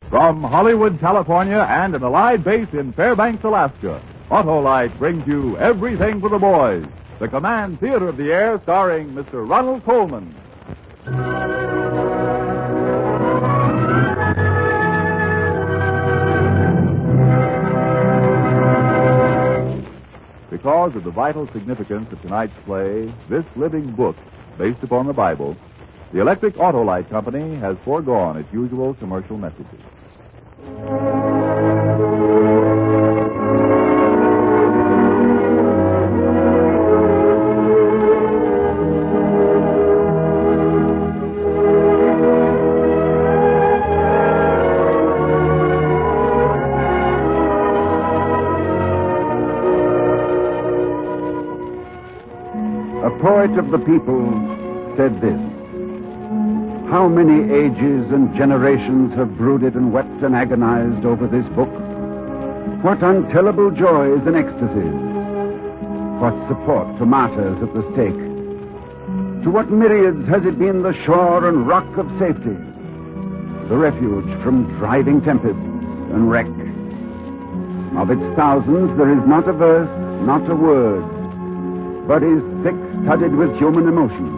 From Hollywood, California, and an Allied base in Fairbanks, Alaska, Autolite brings you Everything for the Boys, the Command Theater of the Air, starring Mr. Ronald Colman. Because of the vital significance of tonight's play, this living book, based upon the Bible, the Electric Autolite Company has foregone its usual commercial messages. A poet of the people said this: "How many ages and generations have brooded and wept and agonized over this book? What untellable joys and ecstasies! What support to martyrs at the stake! To what myriads has it been the shore and rock of safety, the refuge from driving tempests and wreck! Of its thousands there is not a verse, not a word, but is thick-studded with human emotion.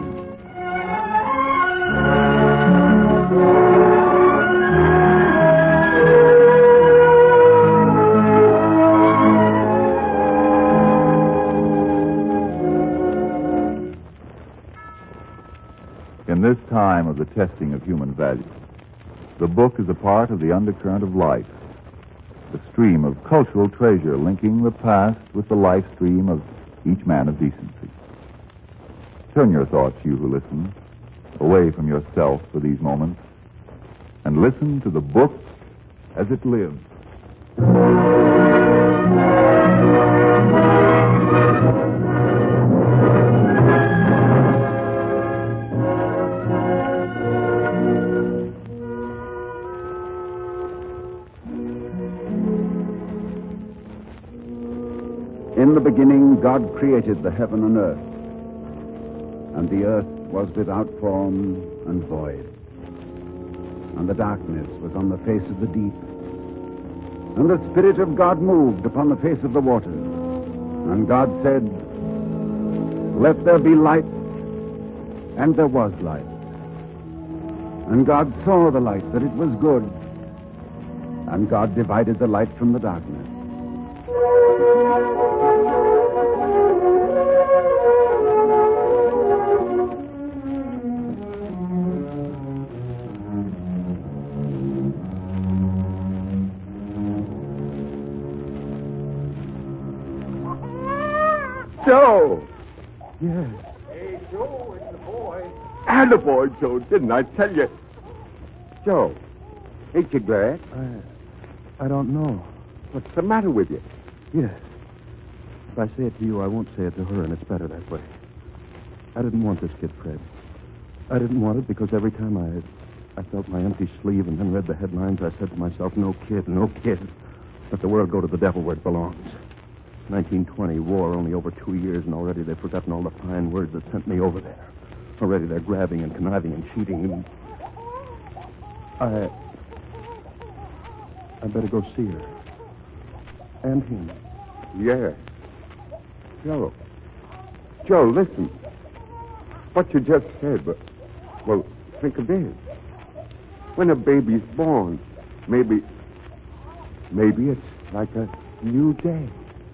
In this time of the testing of human values, the book is a part of the undercurrent of life, the stream of cultural treasure linking the past with the life stream of each man of decency. Turn your thoughts, you who listen, away from yourself for these moments, and listen to the book as it lives. In the beginning, God created the heaven and earth, and the earth was without form and void, and the darkness was on the face of the deep, and the Spirit of God moved upon the face of the waters. And God said, "Let there be light," and there was light. And God saw the light, that it was good, and God divided the light from the darkness. Joe! Yes. Hey, Joe, it's the boy. And the boy, Joe, didn't I tell you? Joe, ain't you glad? I don't know. What's the matter with you? Yes. If I say it to you, I won't say it to her, and it's better that way. I didn't want this kid, Fred. I didn't want it because every time I felt my empty sleeve and then read the headlines, I said to myself, no kid, no kid. Let the world go to the devil where it belongs. 1920, war, only over 2 years, and already they've forgotten all the fine words that sent me over there. Already they're grabbing and conniving and cheating. And I better go see her. And him. Yeah. Joe, listen. What you just said, but, well, think of this. When a baby's born, maybe it's like a new day.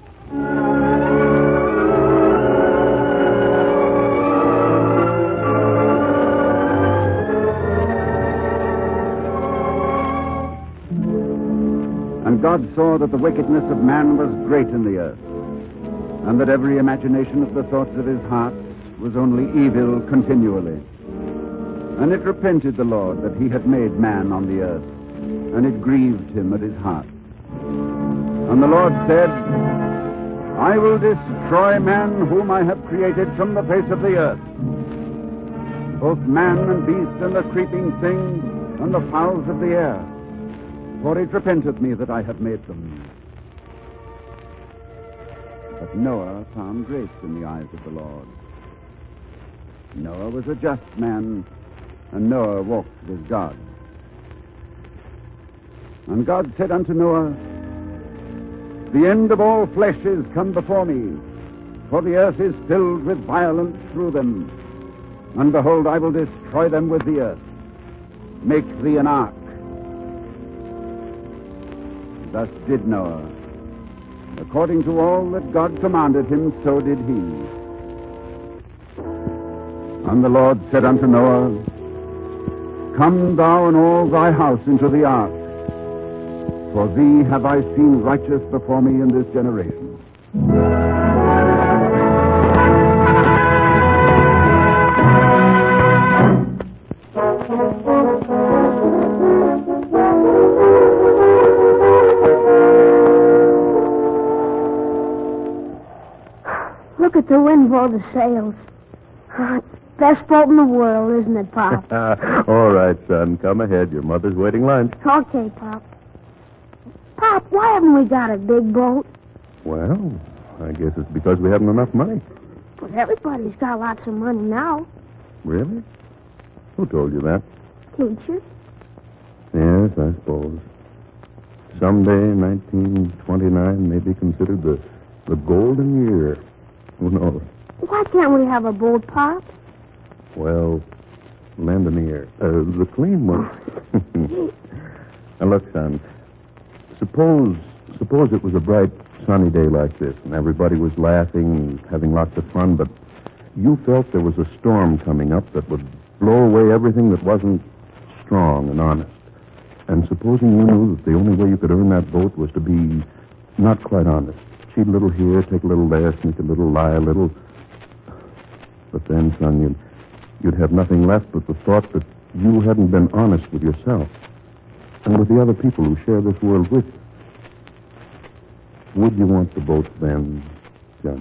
And God saw that the wickedness of man was great in the earth, and that every imagination of the thoughts of his heart was only evil continually. And it repented the Lord that he had made man on the earth, and it grieved him at his heart. And the Lord said, "I will destroy man whom I have created from the face of the earth, both man and beast and the creeping thing and the fowls of the air, for it repenteth me that I have made them." But Noah found grace in the eyes of the Lord. Noah was a just man, and Noah walked with God. And God said unto Noah, The end of all flesh is come before me, for the earth is filled with violence through them. And behold, I will destroy them with the earth. Make thee an ark. Thus did Noah. According to all that God commanded him, so did he. And the Lord said unto Noah, Come thou and all thy house into the ark, for thee have I seen righteous before me in this generation. Look at the wind blow the sails. Oh, it's the best boat in the world, isn't it, Pop? All right, son. Come ahead. Your mother's waiting lunch. Okay, Pop. Pop, why haven't we got a big boat? Well, I guess it's because we haven't enough money. But everybody's got lots of money now. Really? Who told you that? Teacher? Yes, I suppose. Someday, 1929 may be considered the golden year. Who knows? Why can't we have a boat, Pop? Well, lend an ear. The clean one. Now, look, son. Suppose it was a bright, sunny day like this, and everybody was laughing and having lots of fun, but you felt there was a storm coming up that would blow away everything that wasn't strong and honest. And supposing you knew that the only way you could earn that boat was to be not quite honest. Cheat a little here, take a little there, sneak a little, lie a little. But then, son, you'd have nothing left but the thought that you hadn't been honest with yourself and with the other people who share this world with you. Would you want the boat then, Johnny?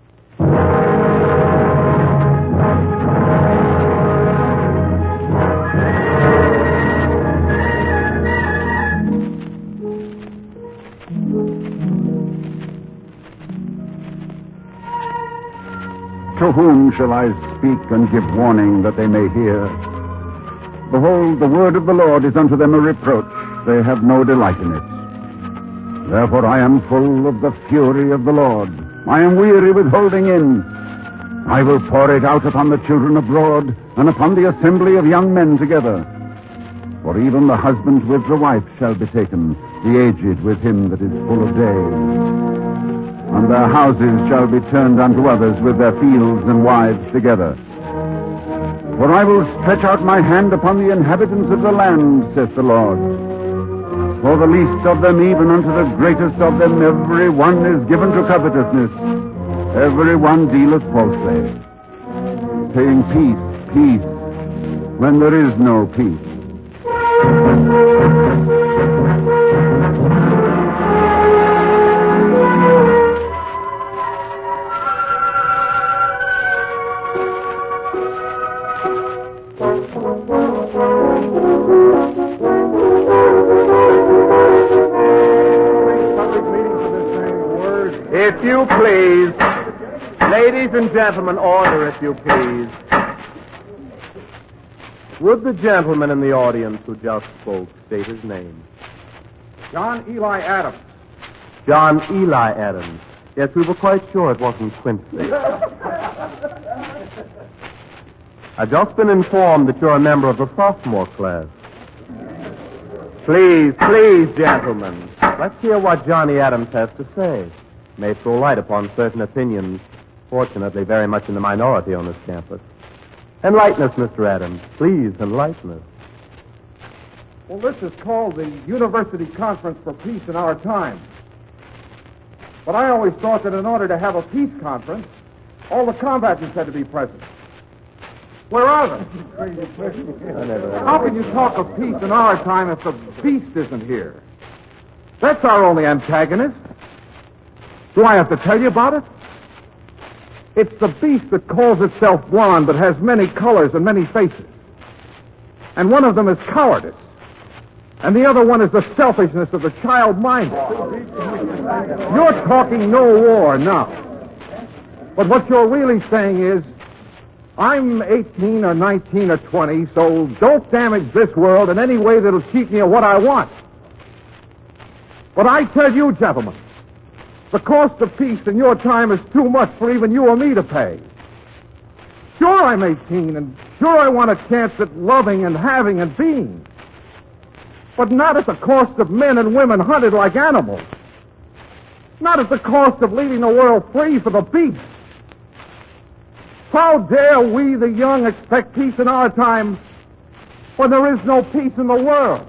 To whom shall I speak and give warning that they may hear? Behold, the word of the Lord is unto them a reproach. They have no delight in it. Therefore I am full of the fury of the Lord. I am weary with holding in. I will pour it out upon the children abroad, and upon the assembly of young men together. For even the husband with the wife shall be taken, the aged with him that is full of days. And their houses shall be turned unto others with their fields and wives together. For I will stretch out my hand upon the inhabitants of the land, saith the Lord. For the least of them, even unto the greatest of them, every one is given to covetousness. Every one dealeth falsely, saying, Peace, peace, when there is no peace. If you please. Ladies and gentlemen, order, if you please. Would the gentleman in the audience who just spoke state his name? John Eli Adams. John Eli Adams. Yes, we were quite sure it wasn't Quincy. I've just been informed that you're a member of the sophomore class. Please, gentlemen, let's hear what Johnny Adams has to say. May throw light upon certain opinions, fortunately very much in the minority on this campus. Enlighten us, Mr. Adams. Please, enlighten us. Well, this is called the University Conference for Peace in Our Time. But I always thought that in order to have a peace conference, all the combatants had to be present. Where are they? How can you talk of peace in our time if the beast isn't here? That's our only antagonist. Do I have to tell you about it? It's the beast that calls itself blonde but has many colors and many faces. And one of them is cowardice. And the other one is the selfishness of the child-minded. You're talking no war now. But what you're really saying is, I'm 18 or 19 or 20, so don't damage this world in any way that'll cheat me of what I want. But I tell you, gentlemen, the cost of peace in your time is too much for even you or me to pay. Sure, I'm 18, and sure I want a chance at loving and having and being. But not at the cost of men and women hunted like animals. Not at the cost of leaving the world free for the beasts. How dare we, the young, expect peace in our time when there is no peace in the world?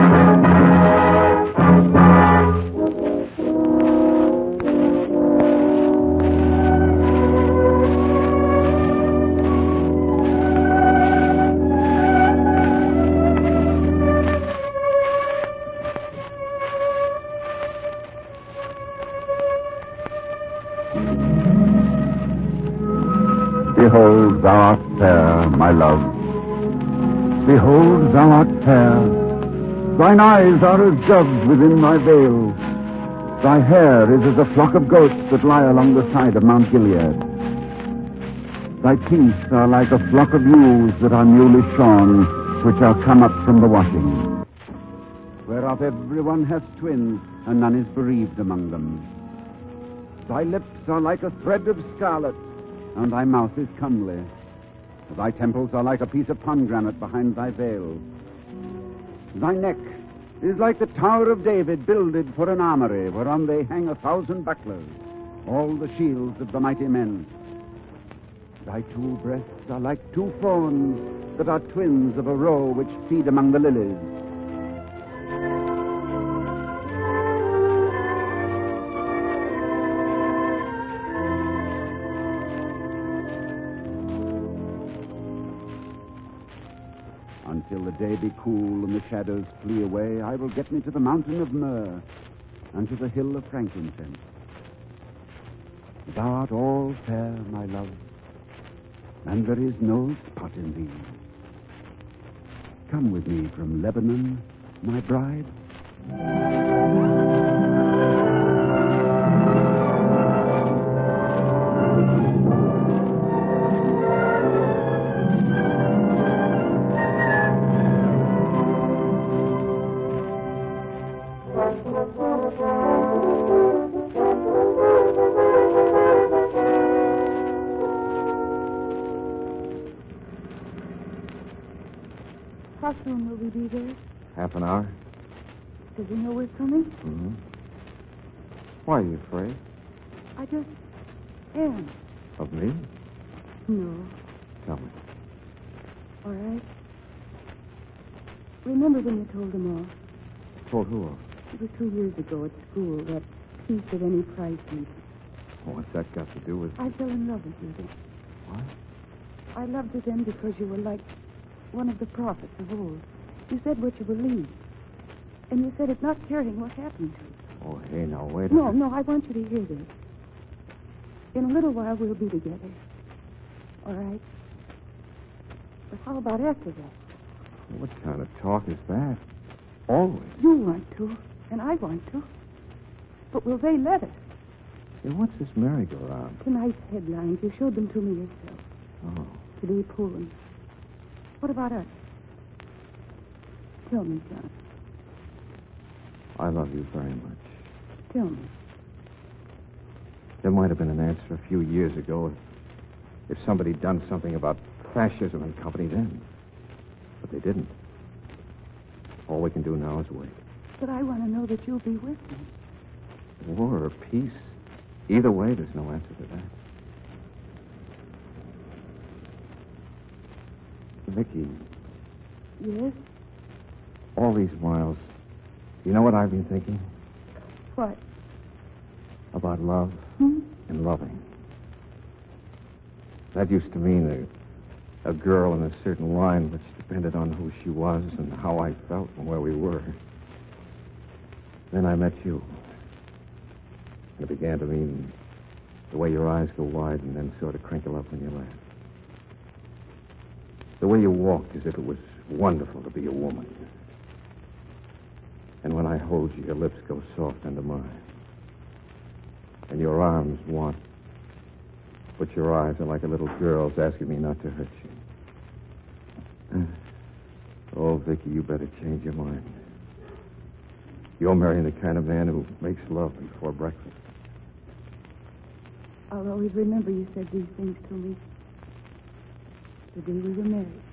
Behold, thou art fair, my love. Behold, thou art fair. Thine eyes are as doves within thy veil. Thy hair is as a flock of goats that lie along the side of Mount Gilead. Thy teeth are like a flock of ewes that are newly shorn, which are come up from the washing. Whereof everyone hath twins, and none is bereaved among them. Thy lips are like a thread of scarlet, and thy mouth is comely. Thy temples are like a piece of pomegranate behind thy veil. Thy neck is like the Tower of David builded for an armory, whereon they hang 1,000 bucklers, all the shields of the mighty men. Thy two breasts are like two fawns that are twins of a roe which feed among the lilies. Until the day be cool and the shadows flee away, I will get me to the mountain of myrrh and to the hill of frankincense. Thou art all fair, my love, and there is no spot in thee. Come with me from Lebanon, my bride. How soon will we be there? Half an hour? Does he know we're coming? Mm-hmm. Why are you afraid? I just am. Of me? No. Tell me. All right. Remember when you told them all? Told who off? It was 2 years ago at school, that peace at any price meeting. What's that got to do with... I fell in love with you then. What? I loved you then because you were like one of the prophets of old. You said what you believed. And you said it not caring what happened to you. Oh, hey, now, wait a minute. No, I want you to hear this. In a little while, we'll be together. All right? But how about after that? What kind of talk is that? Always. You want to, and I want to. But will they let us? Hey, what's this merry-go-round? Tonight's headlines. You showed them to me yourself. Oh. Today, Poland. What about us? Tell me, John. I love you very much. Tell me. There might have been an answer a few years ago if somebody'd done something about fascism and company then. But they didn't. All we can do now is wait. But I want to know that you'll be with me. War or peace. Either way, there's no answer to that. Vicky. Yes? All these miles, you know what I've been thinking? What? About love and loving. That used to mean a girl in a certain line which depended on who she was and how I felt and where we were. Then I met you. And it began to mean the way your eyes go wide and then sort of crinkle up when you laugh. The way you walked as if it was wonderful to be a woman. And when I hold you, your lips go soft under mine. And your arms want. But your eyes are like a little girl's asking me not to hurt you. Oh, Vicky, you better change your mind. You're marrying the kind of man who makes love before breakfast. I'll always remember you said these things to me the day we were married.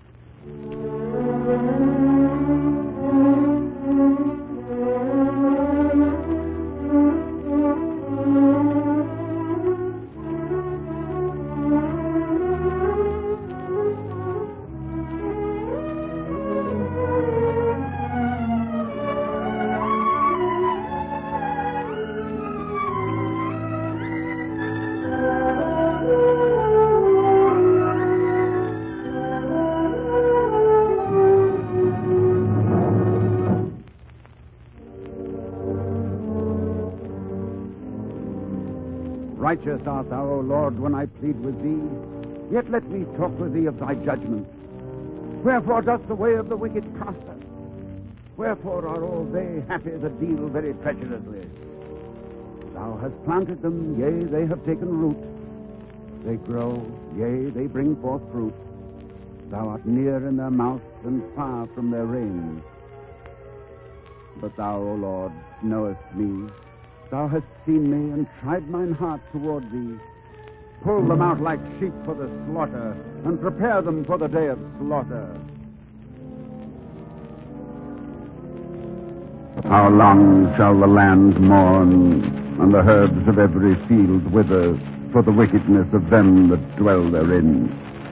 Righteous art thou, O Lord, when I plead with thee. Yet let me talk with thee of thy judgment. Wherefore doth the way of the wicked prosper? Wherefore are all they happy that deal very treacherously? Thou hast planted them, yea, they have taken root. They grow, yea, they bring forth fruit. Thou art near in their mouth and far from their reins. But thou, O Lord, knowest me. Thou hast seen me and tried mine heart toward thee. Pull them out like sheep for the slaughter, and prepare them for the day of slaughter. How long shall the land mourn, and the herbs of every field wither, for the wickedness of them that dwell therein?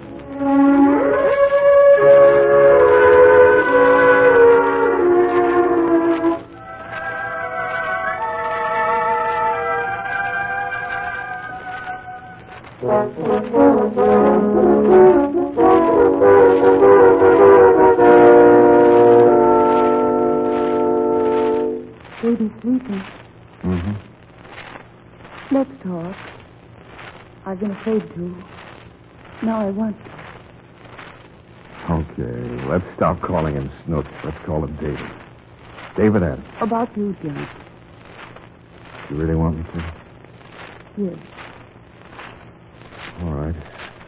Baby's sleeping. Mm-hmm. Let's talk. I've been afraid to. Now I want to. Okay, let's stop calling him Snooks. Let's call him David. David Adams. About you, Jim. You really want me to? Yes. All right.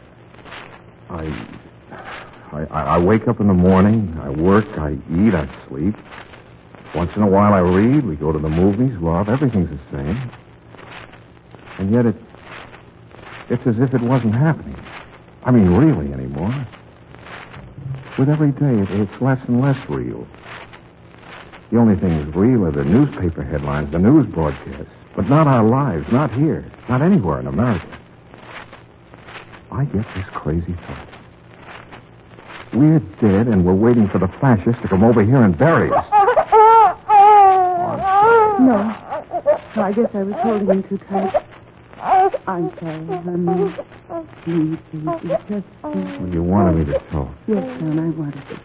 I wake up in the morning, I work, I eat, I sleep. Once in a while I read, we go to the movies, love, everything's the same. And yet it's as if it wasn't happening. I mean, really anymore. With every day, it's less and less real. The only things real are the newspaper headlines, the news broadcasts, but not our lives, not here, not anywhere in America. I get this crazy thought. We're dead, and we're waiting for the fascists to come over here and bury us. No, I guess I was holding you too tight. I'm sorry, honey. Please, just... Well, you wanted me to talk. Yes, John, I wanted to talk.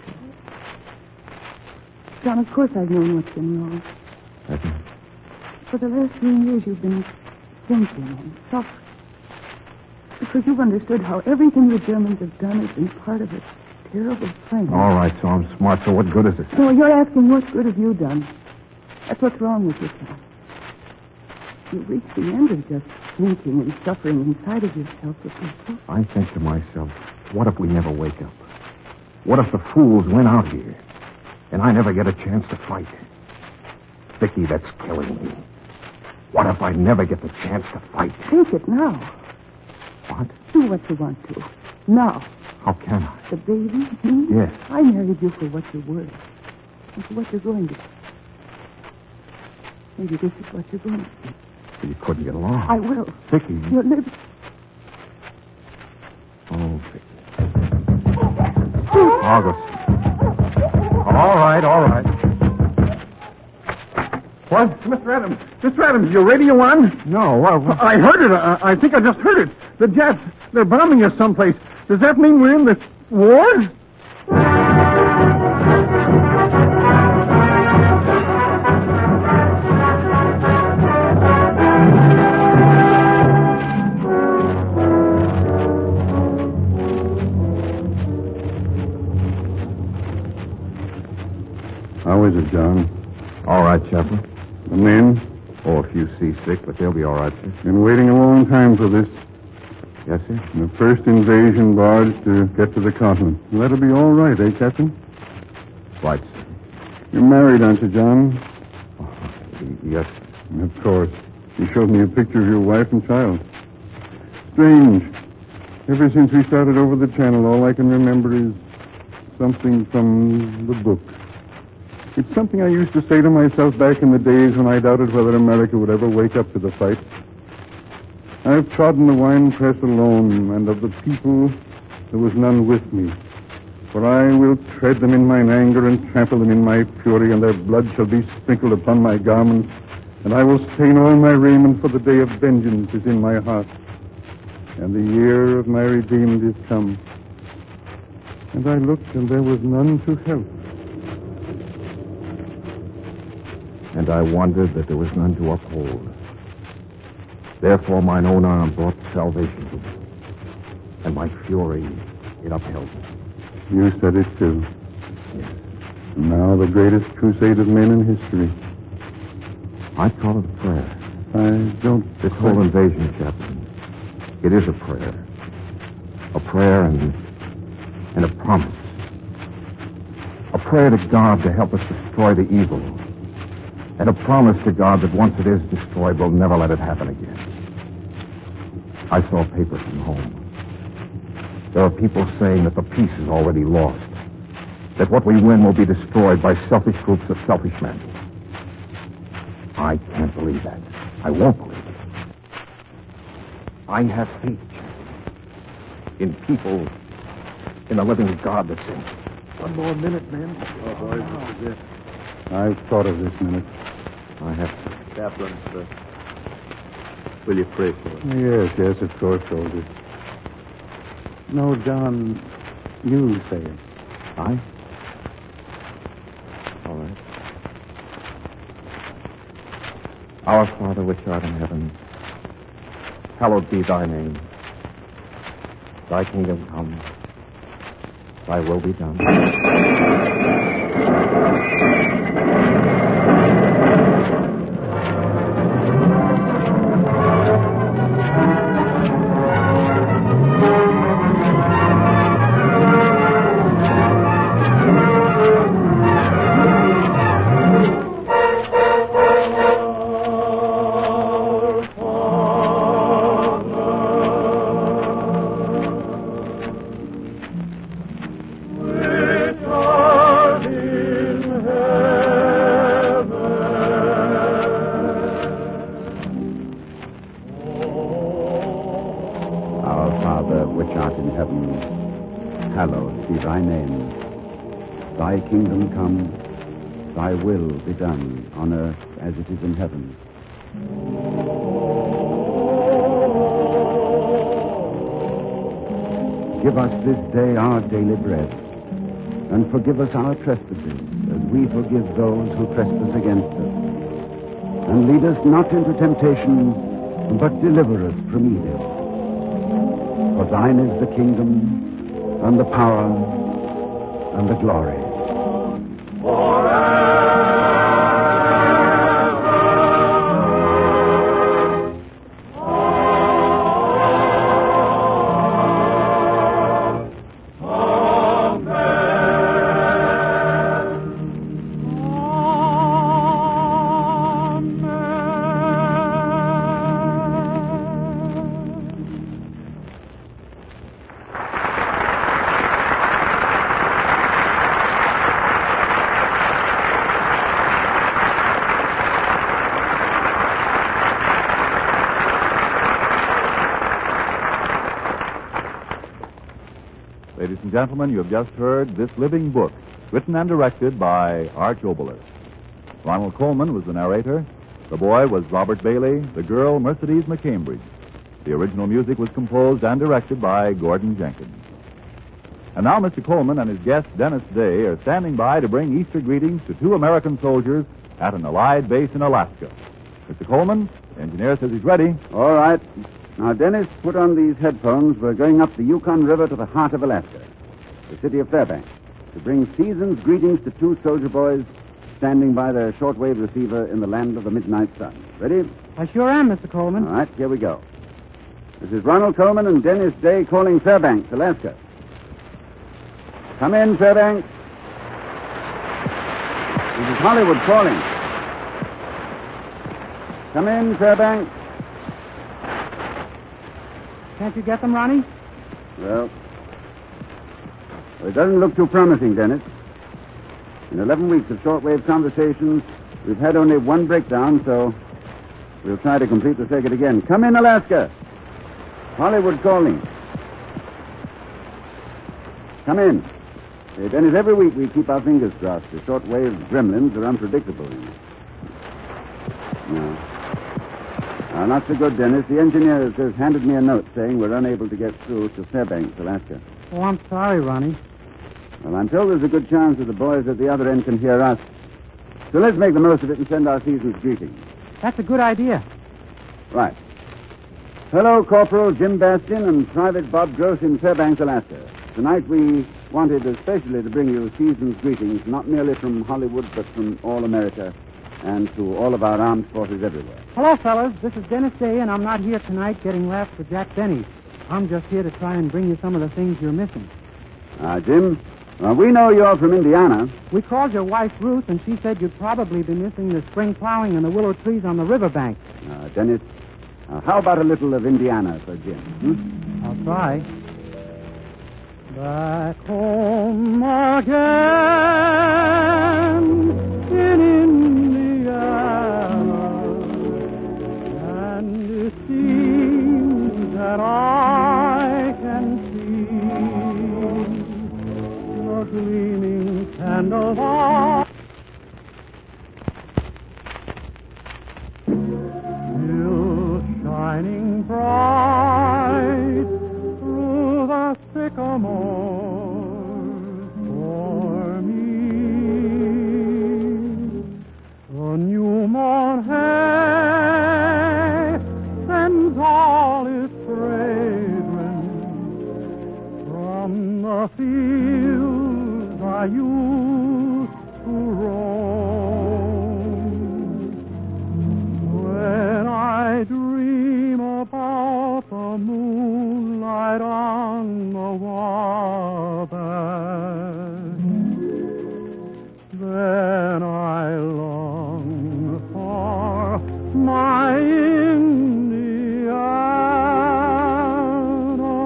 John, of course I've known what's been wrong. Have you? For the last 3 years, you've been thinking and suffering. Because you've understood how everything the Germans have done has been part of a terrible plan. All right, so I'm smart, so what good is it? No, you're asking what good have you done? That's what's wrong with you, John. You've reached the end of just thinking and suffering inside of yourself with yourself. I think to myself, what if we never wake up? What if the fools win out here, and I never get a chance to fight? Vicky, that's killing me. What if I never get the chance to fight? Take it now. What? Do what you want to. Now. How can I? The baby? Me? Yes. I married you for what you're worth. And for what you're going to be. Maybe this is what you're going to be. But you couldn't get along. I will. Vicky. You're living. Oh, Vicky. August. All right. What? Mr. Adams, your radio on? No, what? I heard it. I think I just heard it. The Japs, they're bombing us someplace. Does that mean we're in the war? How is it, John? All right, Chaplain. The men? Oh, a few seasick, but they'll be all right, sir. Been waiting a long time for this. Yes, sir? The first invasion barge to get to the continent. That'll be all right, eh, Captain? Right, sir. You're married, aren't you, John? Yes. Of course. You showed me a picture of your wife and child. Strange. Ever since we started over the channel, all I can remember is something from the book. It's something I used to say to myself back in the days when I doubted whether America would ever wake up to the fight. I've trodden the wine press alone, and of the people there was none with me. For I will tread them in mine anger and trample them in my fury, and their blood shall be sprinkled upon my garments, and I will stain all my raiment, for the day of vengeance is in my heart, and the year of my redeemed is come. And I looked, and there was none to help. And I wondered that there was none to uphold. Therefore mine own arm brought salvation to me, and my fury it upheld me. You said it too. Yes. Now the greatest crusade of men in history. I call it a prayer. I don't... This whole invasion, Captain, it is a prayer. A prayer and a promise. A prayer to God to help us destroy the evil. And a promise to God that once it is destroyed, we'll never let it happen again. I saw a paper from home. There are people saying that the peace is already lost. That what we win will be destroyed by selfish groups of selfish men. I can't believe that. I won't believe it. I have faith in people, in the living God that's in. One more minute, men. Oh, boys, this is it. I've thought of this minute. I have. Chaplain, sir. Will you pray for us? Yes, of course, soldier. No, John, you say it. I? All right. Our Father which art in heaven, hallowed be thy name. Thy kingdom come. Thy will be done. Hallowed be thy name. Thy kingdom come, thy will be done on earth as it is in heaven. Give us this day our daily bread, and forgive us our trespasses as we forgive those who trespass against us. And lead us not into temptation, but deliver us from evil. For thine is the kingdom, and the power, and the glory. Ladies and gentlemen, you have just heard This Living Book, written and directed by Arch Oboler. Ronald Coleman was the narrator. The boy was Robert Bailey, the girl Mercedes McCambridge. The original music was composed and directed by Gordon Jenkins. And now Mr. Coleman and his guest Dennis Day are standing by to bring Easter greetings to 2 American soldiers at an Allied base in Alaska. Mr. Coleman, the engineer says he's ready. All right. Now, Dennis, put on these headphones. We're going up the Yukon River to the heart of Alaska, the city of Fairbanks, to bring season's greetings to 2 soldier boys standing by their shortwave receiver in the land of the midnight sun. Ready? I sure am, Mr. Coleman. All right, here we go. This is Ronald Coleman and Dennis Day calling Fairbanks, Alaska. Come in, Fairbanks. This is Hollywood calling. Come in, Fairbanks. Can't you get them, Ronnie? Well, it doesn't look too promising, Dennis. In 11 weeks of shortwave conversations, we've had only one breakdown, so we'll try to complete the circuit again. Come in, Alaska. Hollywood calling. Come in. Dennis, every week we keep our fingers crossed. The shortwave gremlins are unpredictable. No. Not so good, Dennis. The engineer has just handed me a note saying we're unable to get through to Fairbanks, Alaska. Oh, I'm sorry, Ronnie. Well, I'm told there's a good chance that the boys at the other end can hear us. So let's make the most of it and send our season's greetings. That's a good idea. Right. Hello, Corporal Jim Bastian and Private Bob Gross in Fairbanks, Alaska. Tonight we wanted especially to bring you season's greetings, not merely from Hollywood, but from all America and to all of our armed forces everywhere. Hello, fellas. This is Dennis Day, and I'm not here tonight getting laughs for Jack Benny. I'm just here to try and bring you some of the things you're missing. Jim, we know you're from Indiana. We called your wife, Ruth, and she said you'd probably be missing the spring plowing and the willow trees on the riverbank. Dennis, how about a little of Indiana for Jim? I'll try. Back home again in Indiana, and it seems that I can see the gleaming candlelight still shining bright through the sycamores for me. The new mown hay sends all its fragrance from the fields I used to roam. When I dream about the moonlight on the Wabash, then I long for my Indiana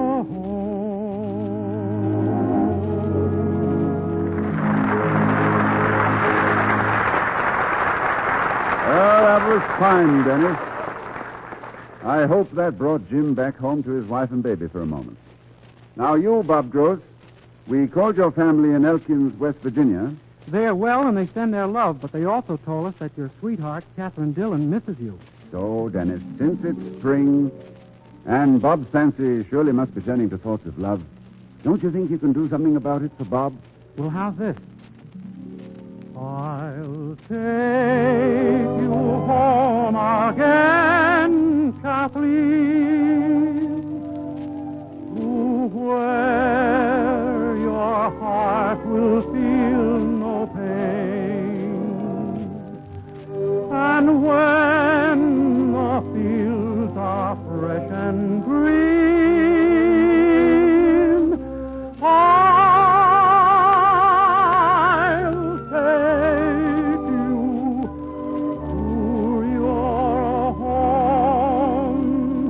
Well, that was fine, Dennis. I hope that brought Jim back home to his wife and baby for a moment. Now, you, Bob Gross, we called your family in Elkins, West Virginia. They're well and they send their love, but they also told us that your sweetheart, Catherine Dillon, misses you. So, Dennis, since it's spring, and Bob's fancy surely must be turning to thoughts of love, don't you think you can do something about it for Bob? Well, how's this? I'll take you home again, Kathleen, to where your heart will feel no pain. And when the fields are fresh and green, I'll take you to your home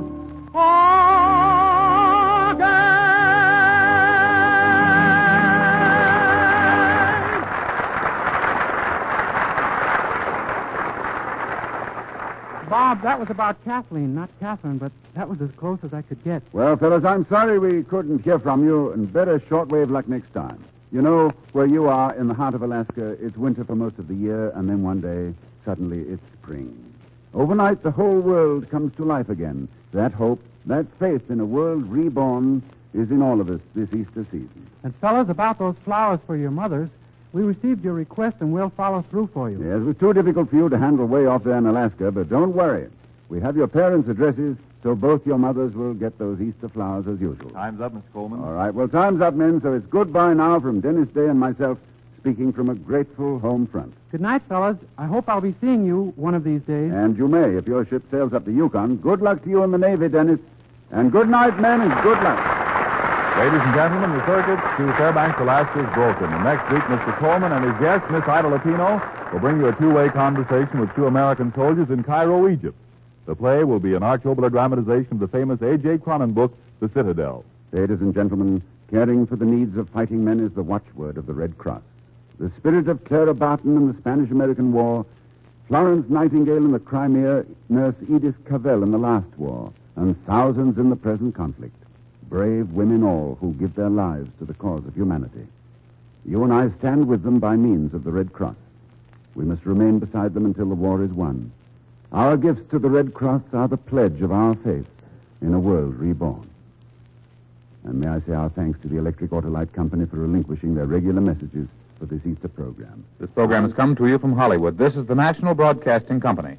Bob, that was about Kathleen, not Catherine, but that was as close as I could get. Well, fellas, I'm sorry we couldn't hear from you, and better shortwave luck next time. You know, where you are in the heart of Alaska, it's winter for most of the year, and then one day, suddenly, it's spring. Overnight, the whole world comes to life again. That hope, that faith in a world reborn is in all of us this Easter season. And, fellas, about those flowers for your mothers, we received your request, and we'll follow through for you. Yes, it was too difficult for you to handle way off there in Alaska, but don't worry. We have your parents' addresses, so both your mothers will get those Easter flowers as usual. Time's up, Mr. Coleman. All right, well, time's up, men, so it's goodbye now from Dennis Day and myself, speaking from a grateful home front. Good night, fellas. I hope I'll be seeing you one of these days. And you may, if your ship sails up the Yukon. Good luck to you in the Navy, Dennis. And good night, men, and good luck. Ladies and gentlemen, the circuit to Fairbanks, Alaska is broken. And next week, Mr. Coleman and his guest, Miss Ida Latino, will bring you a two-way conversation with two American soldiers in Cairo, Egypt. The play will be an Arch Oboler dramatization of the famous A.J. Cronin book, The Citadel. Ladies and gentlemen, caring for the needs of fighting men is the watchword of the Red Cross. The spirit of Clara Barton in the Spanish-American War, Florence Nightingale in the Crimea, Nurse Edith Cavell in the last war, and thousands in the present conflict. Brave women all who give their lives to the cause of humanity. You and I stand with them by means of the Red Cross. We must remain beside them until the war is won. Our gifts to the Red Cross are the pledge of our faith in a world reborn. And may I say our thanks to the Electric Autolite Company for relinquishing their regular messages for this Easter program. This program has come to you from Hollywood. This is the National Broadcasting Company.